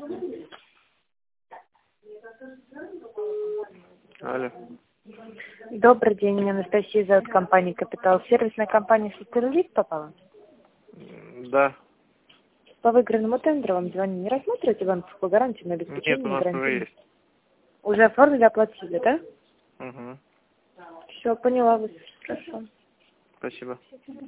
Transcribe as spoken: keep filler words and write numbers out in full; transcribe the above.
Алло. Добрый день, меня Анастасия зовут, компания Капитал. Сервисная компания «Суперлит» попала? Да. По выигранному тендеру вам звоню. Не рассматриваете банковскую гарантию на обеспечение? Нет, у нас уже есть. Уже оформили, оплатили, да? Угу. Все, поняла вас. Хорошо. Спасибо.